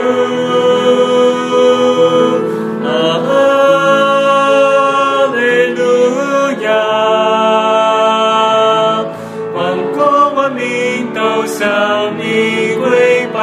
哈利路亚，万国万民都向你跪拜。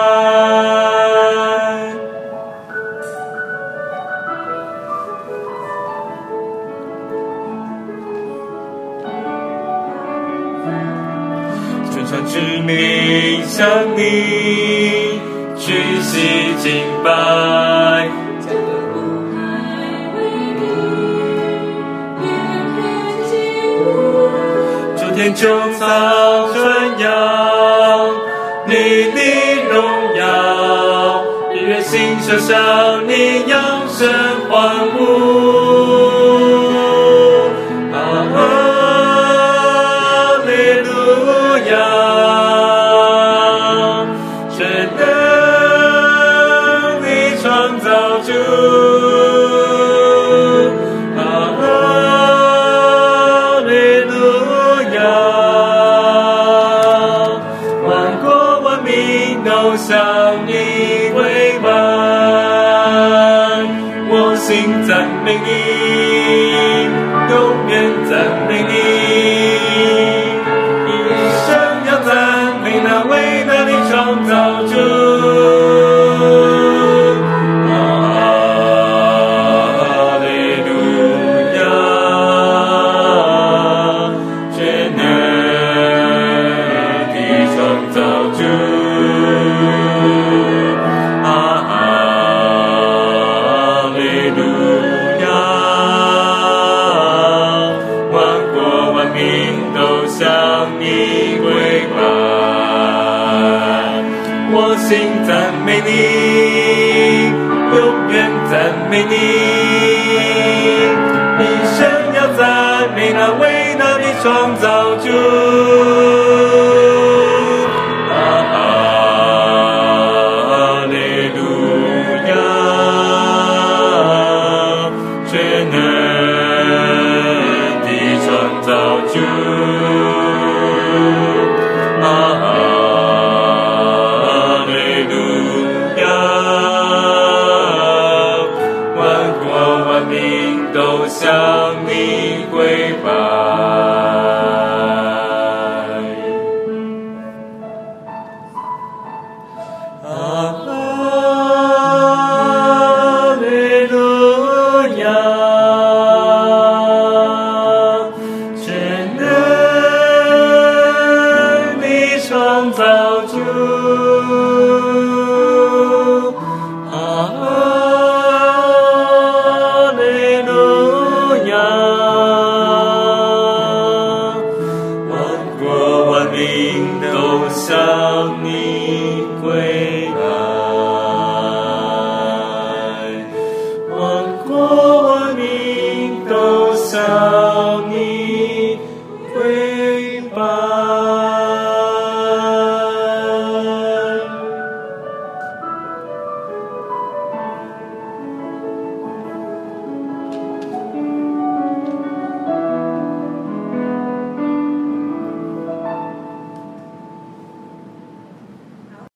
全船之名向你屈膝敬拜，诸天穹苍传扬你的荣耀，音乐心声向你扬声欢呼。向你跪拜，我心赞美你，永远赞美你，一生要赞美那伟大的创造主。哈利路亚，全能的创造主。我心赞美你，永远赞美你，一生要赞美那伟大的创造主。哈利路亚，全能的创造主。都向你跪拜。哈利路亚，全能的创造主。向你跪拜，万国万民都